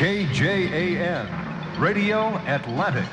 KJAN, Radio Atlantic.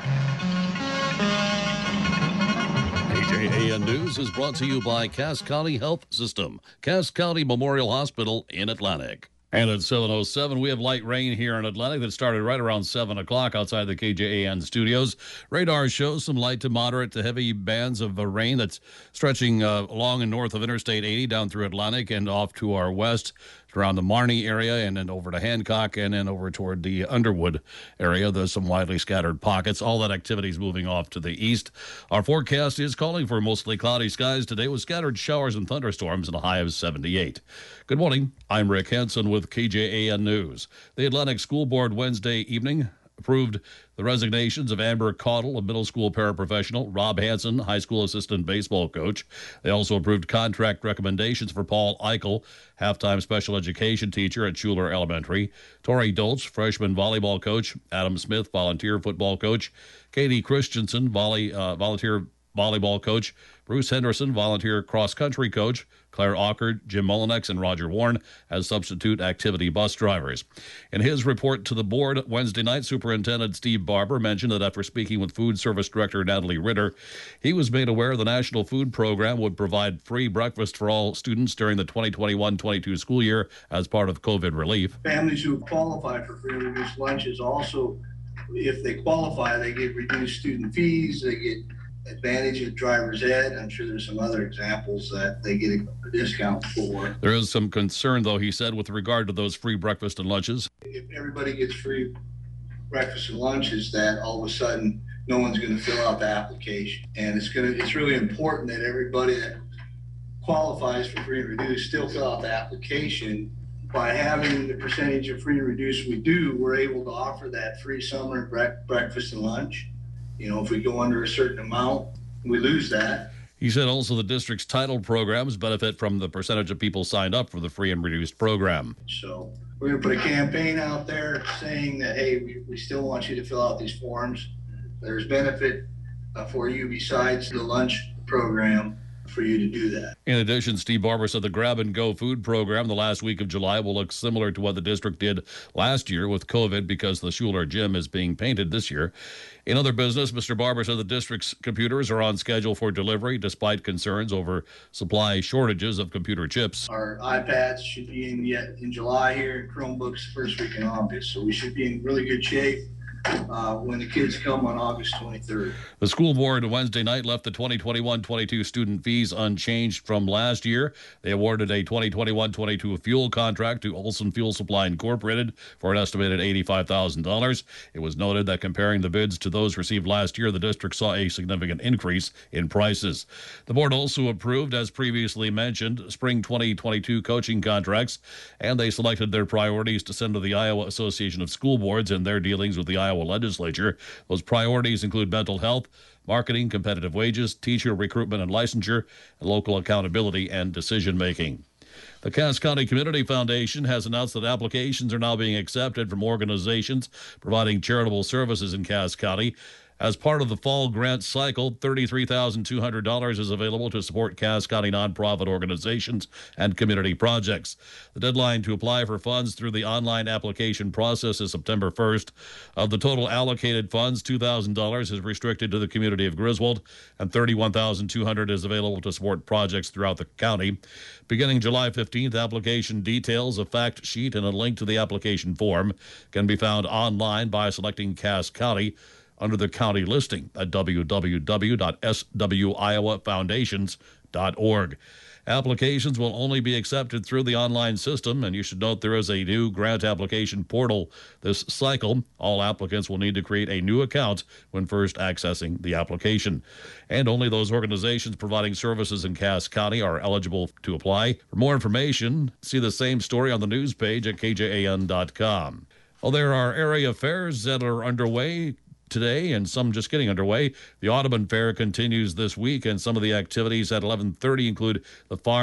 KJAN News is brought to you by Cass County Health System, Cass County Memorial Hospital in Atlantic. And at 7:07, we have light rain here in Atlantic that started right around 7 o'clock outside the KJAN studios. Radar shows some light to moderate to heavy bands of rain that's stretching along and north of Interstate 80 down through Atlantic and off to our west around the Marnie area and then over to Hancock and then over toward the Underwood area. There's some widely scattered pockets. All that activity is moving off to the east. Our forecast is calling for mostly cloudy skies today with scattered showers and thunderstorms and a high of 78. Good morning. I'm Rick Henson with KJAN News. The Atlantic School Board Wednesday evening approved the resignations of Amber Caudle, a middle school paraprofessional, Rob Hansen, high school assistant baseball coach. They also approved contract recommendations for Paul Eichel, halftime special education teacher at Schuler Elementary, Tori Dolce, freshman volleyball coach, Adam Smith, volunteer football coach, Katie Christensen, volunteer volleyball coach, Bruce Henderson, volunteer cross-country coach, Claire Ockard, Jim Mullinex, and Roger Warren as substitute activity bus drivers. In his report to the board Wednesday night, Superintendent Steve Barber mentioned that after speaking with Food Service Director Natalie Ritter, he was made aware the National Food Program would provide free breakfast for all students during the 2021-22 school year as part of COVID relief. Families who qualify for free and reduced lunches also, if they qualify, they get reduced student fees, they get advantage of driver's ed. I'm sure there's some other examples that they get a discount for. There is some concern, though, he said, with regard to those free breakfast and lunches. If everybody gets free breakfast and lunches, that all of a sudden no one's going to fill out the application. And it's really important that everybody that qualifies for free and reduced still fill out the application. By having the percentage of free and reduced we do, we're able to offer that free summer breakfast and lunch. You know, if we go under a certain amount, we lose that. He said also the district's title programs benefit from the percentage of people signed up for the free and reduced program. So we're going to put a campaign out there saying that, hey, we still want you to fill out these forms. There's benefit for you besides the lunch program for you to do that. In addition, Steve Barber said the grab-and-go food program the last week of July will look similar to what the district did last year with COVID because the Schuler gym is being painted this year. In other business, Mr. Barber said the district's computers are on schedule for delivery despite concerns over supply shortages of computer chips. Our iPads should be in July here, and Chromebooks first week in August, so we should be in really good shape when the kids come on August 23rd. The school board Wednesday night left the 2021-22 student fees unchanged from last year. They awarded a 2021-22 fuel contract to Olson Fuel Supply Incorporated for an estimated $85,000. It was noted that comparing the bids to those received last year, the district saw a significant increase in prices. The board also approved, as previously mentioned, spring 2022 coaching contracts, and they selected their priorities to send to the Iowa Association of School Boards in their dealings with the Iowa legislature. Those priorities include mental health, marketing, competitive wages, teacher recruitment and licensure, and local accountability and decision-making. The Cass County Community Foundation has announced that applications are now being accepted from organizations providing charitable services in Cass County. As part of the fall grant cycle, $33,200 is available to support Cass County nonprofit organizations and community projects. The deadline to apply for funds through the online application process is September 1st. Of the total allocated funds, $2,000 is restricted to the community of Griswold, and $31,200 is available to support projects throughout the county. Beginning July 15th, application details, a fact sheet, and a link to the application form can be found online by selecting Cass County under the county listing at www.swiowafoundations.org. Applications will only be accepted through the online system, and you should note there is a new grant application portal this cycle. All applicants will need to create a new account when first accessing the application. And only those organizations providing services in Cass County are eligible to apply. For more information, see the same story on the news page at kjan.com. Well, there are area fairs that are underway today and some just getting underway. The Audubon Fair continues this week, and some of the activities at 11:30 include the Farm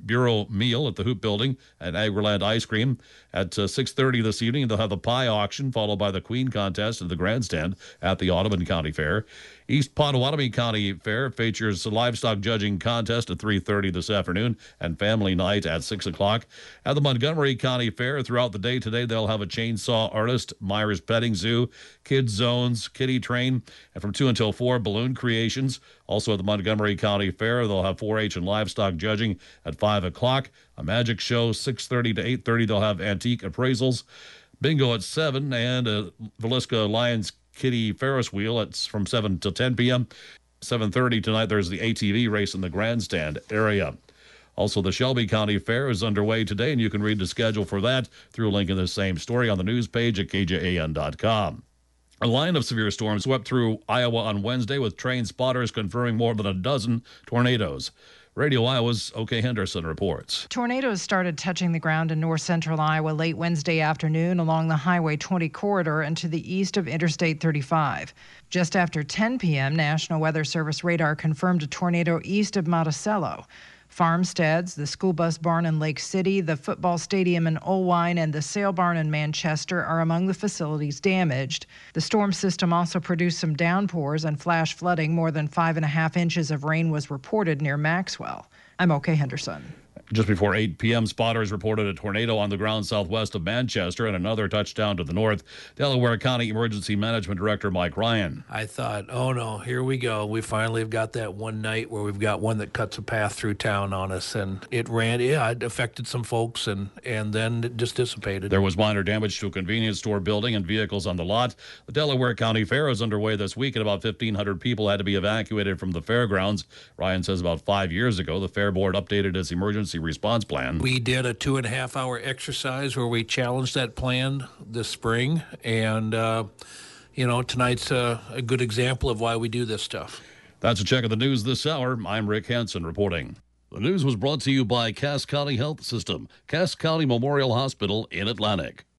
Bureau meal at the Hoop Building and Agriland Ice Cream. At 6:30 this evening, they'll have the pie auction, followed by the Queen contest at the grandstand at the Audubon County Fair. East Potawatomi County Fair features a livestock judging contest at 3:30 this afternoon and family night at 6 o'clock. At the Montgomery County Fair throughout the day today, they'll have a chainsaw artist, Myers Petting Zoo, kids zones, kiddie train, and from 2 until 4, balloon creations. Also at the Montgomery County Fair, they'll have 4-H and livestock judging at 5 o'clock. A magic show 6:30 to 8:30. They'll have antique appraisals. Bingo at 7 and a Villisca Lions Kitty Ferris wheel. It's from 7 to 10 p.m. 7:30 tonight, there's the ATV race in the grandstand area. Also, the Shelby County Fair is underway today, and you can read the schedule for that through a link in the same story on the news page at kjan.com. A line of severe storms swept through Iowa on Wednesday, with trained spotters confirming more than a dozen tornadoes. Radio Iowa's OK Henderson reports. Tornadoes started touching the ground in north-central Iowa late Wednesday afternoon along the Highway 20 corridor and to the east of Interstate 35. Just after 10 p.m., National Weather Service radar confirmed a tornado east of Monticello. Farmsteads, the school bus barn in Lake City, the football stadium in Olwine, and the sail barn in Manchester are among the facilities damaged. The storm system also produced some downpours and flash flooding. More than 5.5 inches of rain was reported near Maxwell. I'm OK Henderson. Just before 8 p.m., spotters reported a tornado on the ground southwest of Manchester and another touchdown to the north. Delaware County Emergency Management Director Mike Ryan. I thought, oh no, here we go. We finally have got that one night where we've got one that cuts a path through town on us. And it affected some folks and then it just dissipated. There was minor damage to a convenience store building and vehicles on the lot. The Delaware County Fair is underway this week, and about 1,500 people had to be evacuated from the fairgrounds. Ryan says about 5 years ago, the Fair Board updated its emergency response plan. We did a 2.5-hour exercise where we challenged that plan this spring, and tonight's a good example of why we do this stuff. That's a check of the news this hour. I'm Rick Hansen reporting. The news was brought to you by Cass County Health System, Cass County Memorial Hospital in Atlantic.